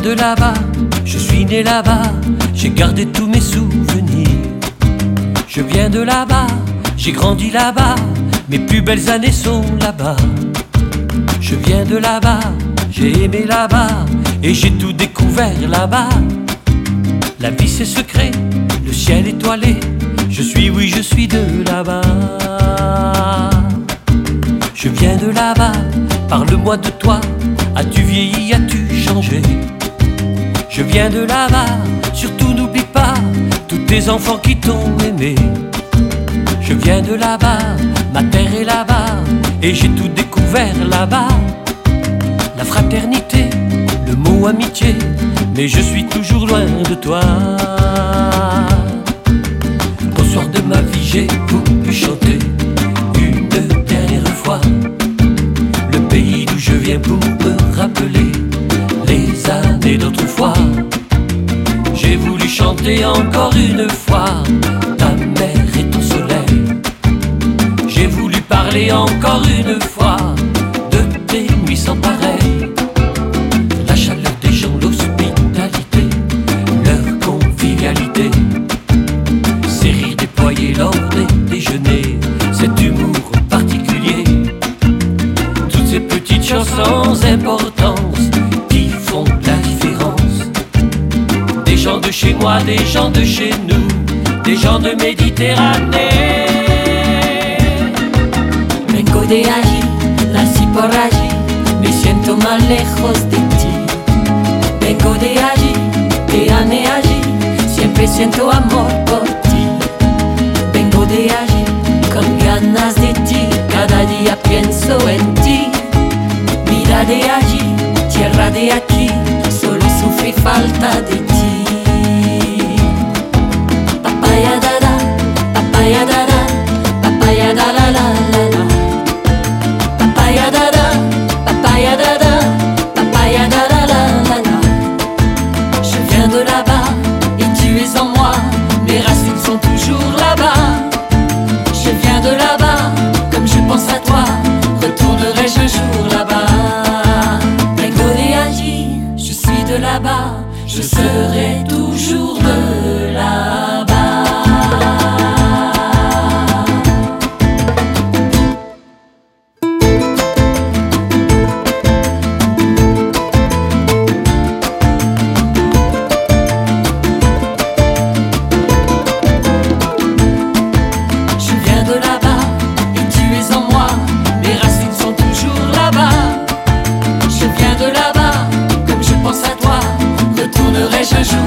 de là-bas, je suis né là-bas, j'ai gardé tous mes souvenirs. Je viens de là-bas, j'ai grandi là-bas, mes plus belles années sont là-bas. Je viens de là-bas, j'ai aimé là-bas, et j'ai tout découvert là-bas. La vie c'est secret, le ciel étoilé, je suis, oui je suis de là-bas. Je viens de là-bas, parle-moi de toi, as-tu vieilli, as-tu changé? Je viens de là-bas, surtout n'oublie pas tous tes enfants qui t'ont aimé. Je viens de là-bas, ma terre est là-bas, et j'ai tout découvert là-bas. La fraternité, le mot amitié, mais je suis toujours loin de toi. Au soir de ma vie, j'ai voulu chanter une dernière fois le pays d'où je viens pour me rappeler les années d'autrefois. J'ai voulu chanter encore une fois ta mer et ton soleil. J'ai voulu parler encore une fois de tes nuits sans pareil. La chaleur des gens, l'hospitalité, leur convivialité, ces rires déployés lors des déjeuners, cet humour particulier, toutes ces petites choses sans importance qui font la différence. Des gens de chez moi, des gens de chez nous, des gens de Méditerranée. Vengo de allí, nací por allí, me siento más lejos de ti. Vengo de allí, te amé allí, siempre siento amor por ti. Vengo de allí, con ganas de ti, cada día pienso en ti. Vida de allí, tierra de aquí, solo sufrí falta de ti. Papaya dada, papaya dada, papaya da la la la la. Papaya dada, papaya dada, papaya da la la la la. Je viens de là-bas et tu es en moi, mes racines sont toujours là-bas. Je viens de là-bas, comme je pense à toi, retournerai-je un jour là-bas. Vengo de allí, je suis de là-bas, je serai toujours de là-bas. Je viens de là-bas et tu es en moi, mes racines sont toujours là-bas. Je viens de là-bas, comme je pense à toi, retournerai-je un jour